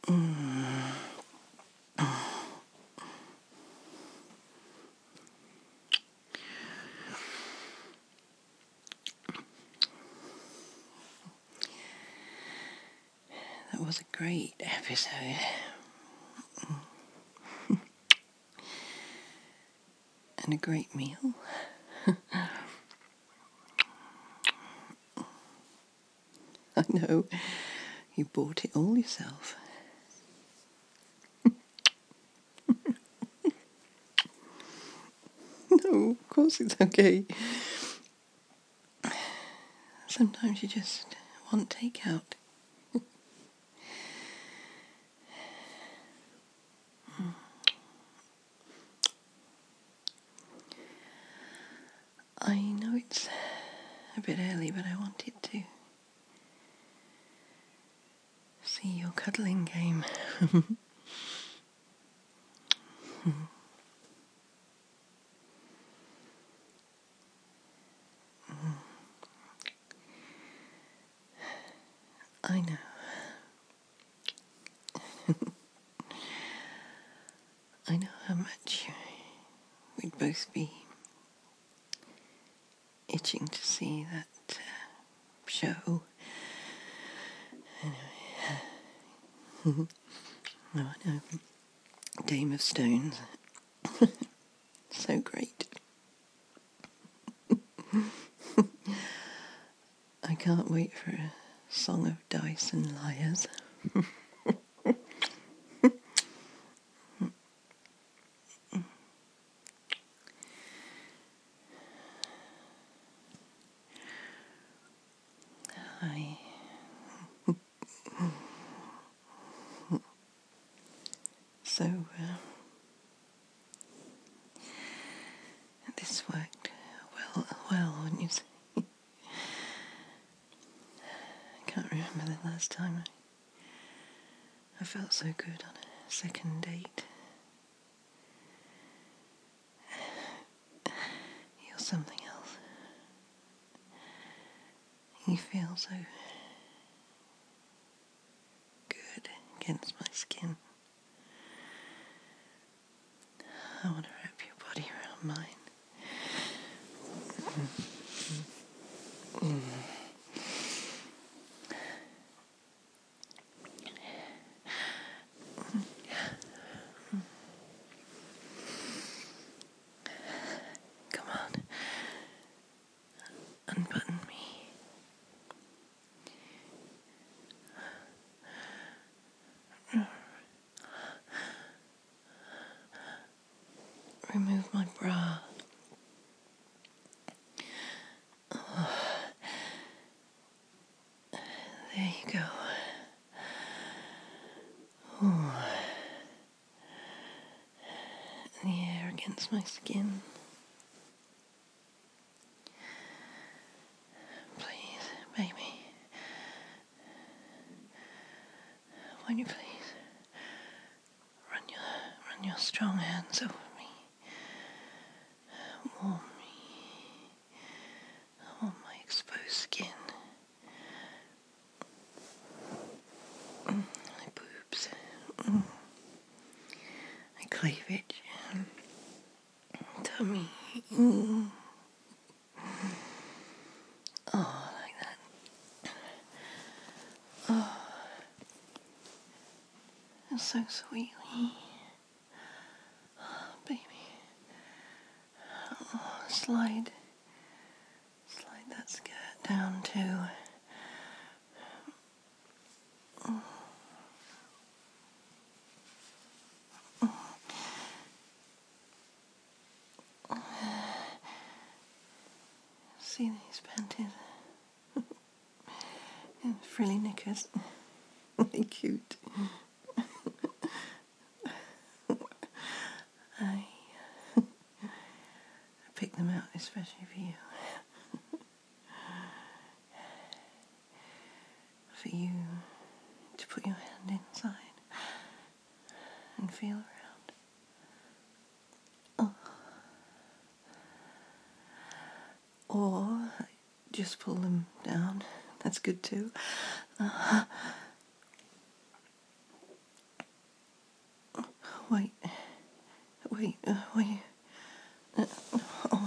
That was a great episode. And a great meal. I know, you bought it all yourself. No, of course it's okay. Sometimes you just want takeout. I know it's a bit early, but I wanted to see your cuddling game. I know. I know how much we'd both be itching to see that show. Anyway. No, I know. Game of Stones. So great. I can't wait for a Song of Dice and Liars. So, this worked well, wouldn't you say? I can't remember the last time I felt so good on a second date. You're something else. You feel so good against my skin. I want to wrap your body around mine. Come on. Unbutton me. Remove my bra. Oh. There you go. Oh. The air against my skin. Please, baby. Won't you please run your strong hands over me. Warm my exposed skin. My boobs. My cleavage. Tummy. Oh, like that. Oh, it's so sweetly. Oh, baby. Oh, slide that skirt down too. See these panties? And frilly knickers. They're cute. I picked them out especially for you. For you to put your hand inside and feel around. Oh. Or just pull them down. That's good too. Wait. Wait. Wait. Oh.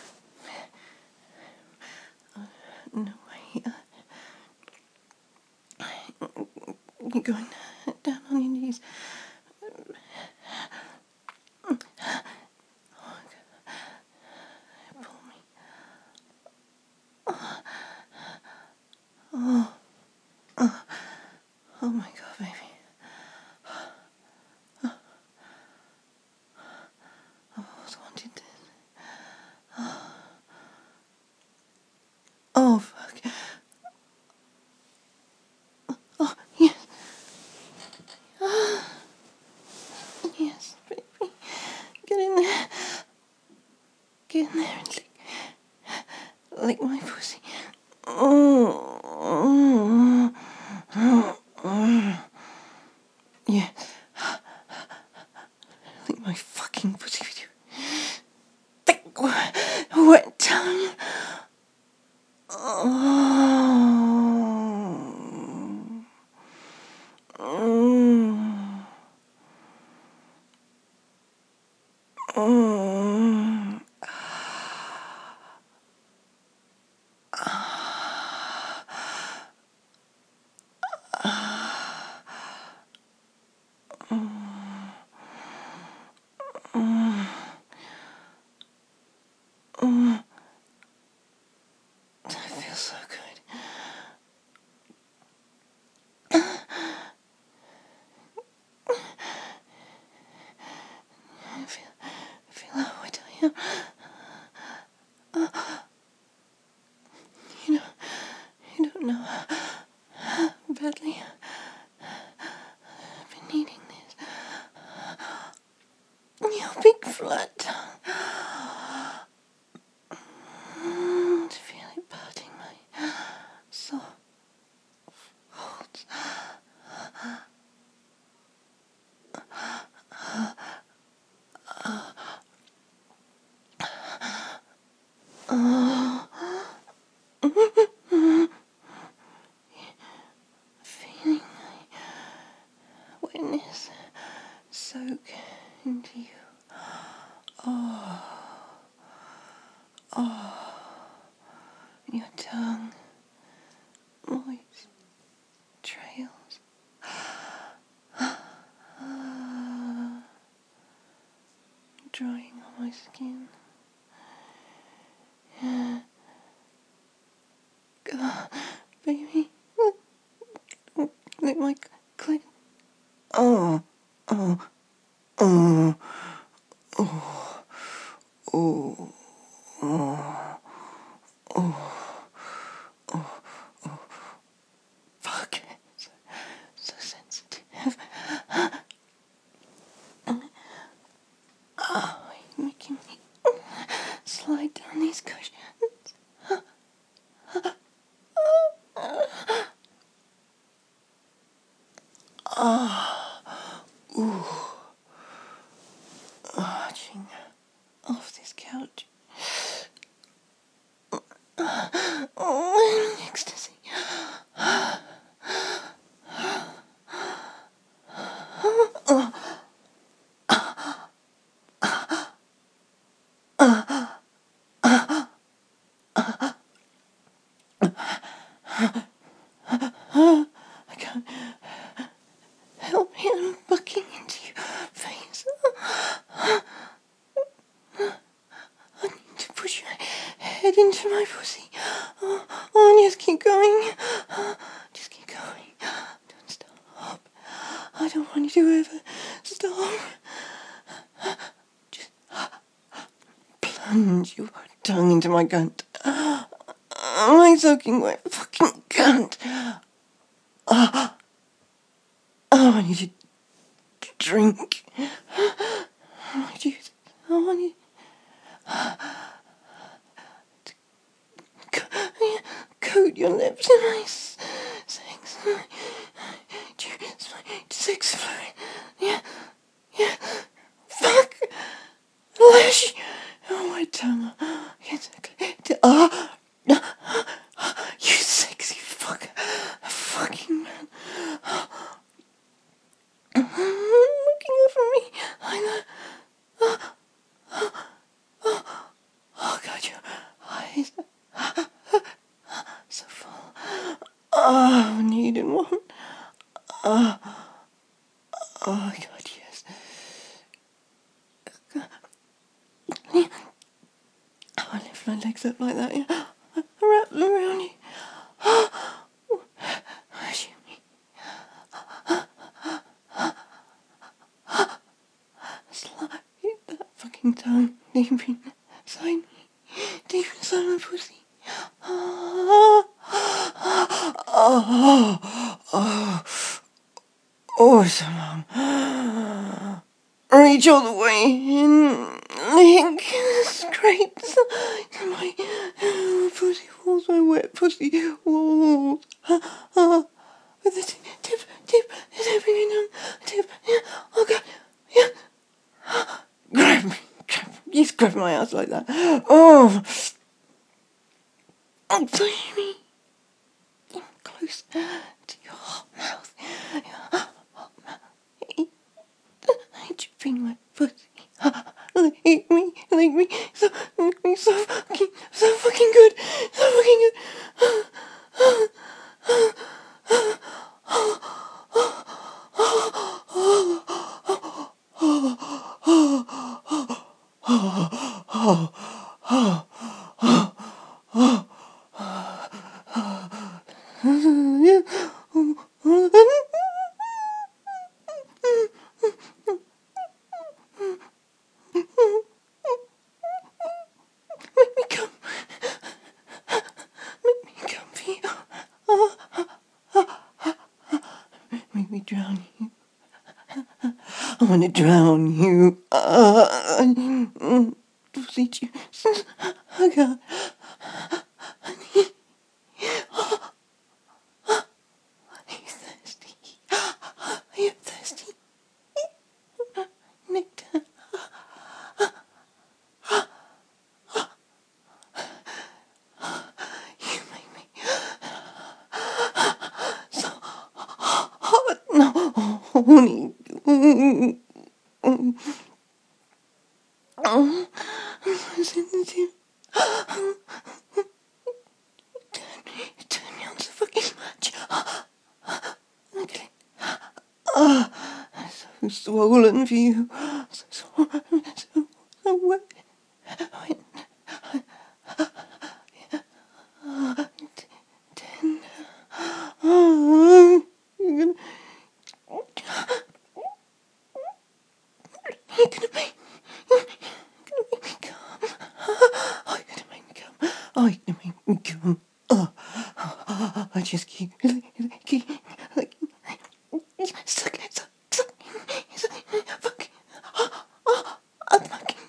No, wait. You're going down on your knees. Pull me. Oh my God, baby. I've always wanted this. Oh, fuck. Oh, yes. Yes, baby. Get in there. Get in there and lick my pussy. Yeah. Lick my fucking pussy with your thick, wet tongue. That feels so good. I feel how wet I am. You know, you don't know how badly I've been needing this. Your big flat tongue. To feel it parting my soft folds. Feeling my wetness soak into you. Your tongue, moist trails. Drying on my skin. God, baby. Lick my clit. Oh, oh, oh, oh, oh, fuck. So sensitive. Oh, you're making me slide down these cushions. Arching off this couch. Oh, ecstasy. I can't help it. I'm bucking into your face. I need to push your head into my pussy. Oh, just keep going. Just keep going. Don't stop. I don't want you to ever stop. Just plunge your tongue into my cunt. My soaking wet fucking cunt. Oh, I need you to drink. I need you. I want you to coat your lips in my sex. Juice, my sex fluid. Yeah, yeah. Fuck. Lash. Oh, my tongue. You sexy fucker. Fucking man. Looking over me. want. Oh God, yes. Oh, I lift my legs up like that. Yeah. I wrap them around you. Shoot me. Slide that fucking tongue deep inside me. Deep inside my pussy. Oh, so long. Reach all the way in. Lick. Scrapes. My pussy walls, my wet pussy walls. With the tip, tipping me down. Tip. Yeah. Oh, God. Yeah. Grab me. Just grab my ass like that. Oh. Push me close to your hot mouth. Your hot mouth. Dripping my pussy. Lick me. So fucking good. So fucking good. Make me come. Make me come for you. Make me drown you. I want to drown you. Pussy juice. Oh, God. Are you thirsty? Are you thirsty? Nectar. You make me so hot. No, horny. Sensitive. You turn me on so fucking much. Okay. I'm so swollen for you. So swollen. So wet. Tender. You're gonna make me come. Oh, you're gonna make me come. Oh, you're gonna make me come. Oh, I just keep sucking. Fucking. I'm fucking.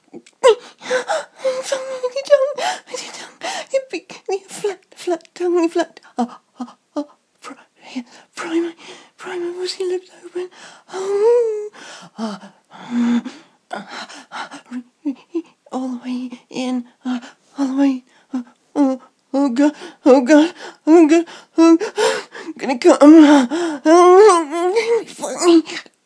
With your tongue. You big, flat tongue, flat. Pry my pussy lips open. All the way in, all the way. Oh God, oh God, oh God, oh God. Gonna come. Fuck me.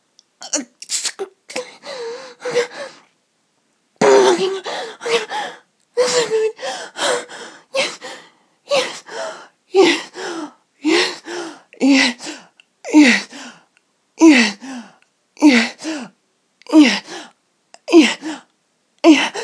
Yes, yes, yes, yes, yes, yes, yes, yes, yes, yes, yes.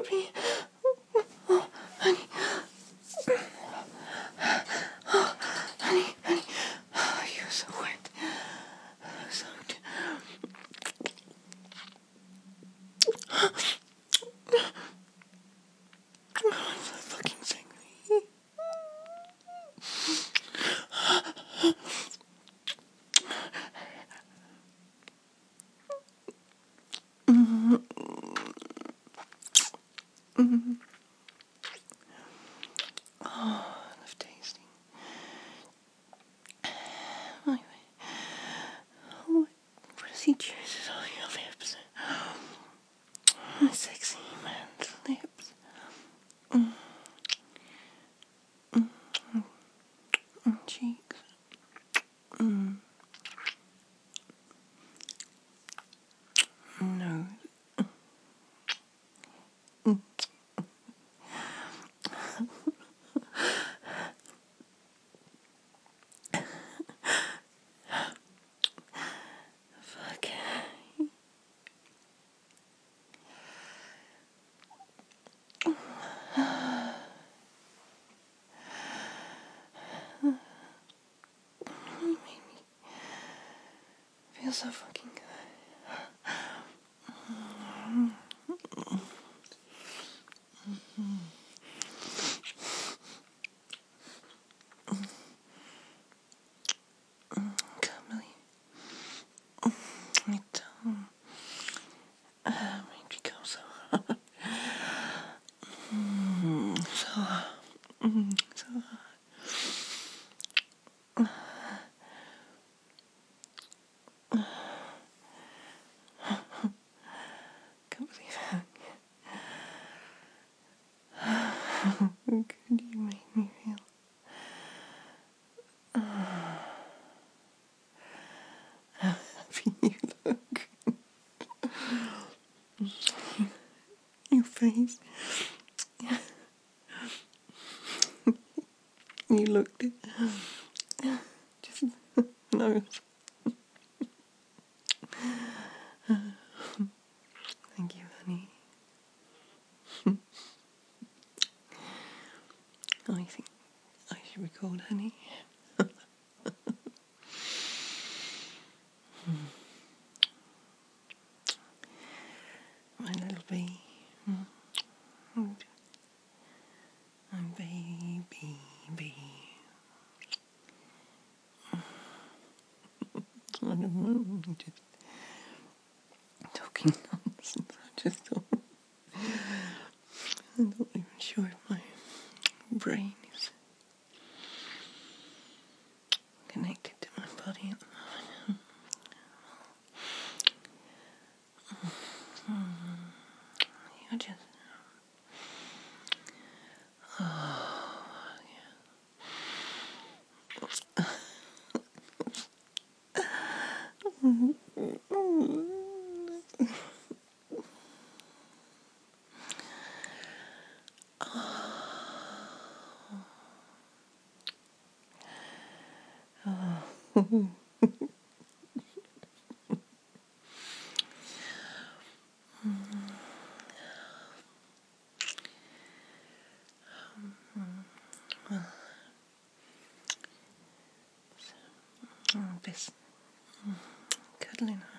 puppy. Oh, honey. Oh, honey, honey. Oh, you're so wet. So I'm so fucking angry. Oh, I love tasting. Anyway, what does he choose on your lips? Sexy man's lips. Cheeks. Nose. Fuck. You made me feel so fucking good. Can't believe my tongue made me go so hard. So hard. So hard. Can't believe how good you made me feel. How happy you look. Your face. You looked it. Just nose. Thank you, honey. I think I should record, honey. My little baby. My baby. I don't know, I'm just talking nonsense. I'm not even sure if my brain is connected to my body at the moment. You're just... This cuddling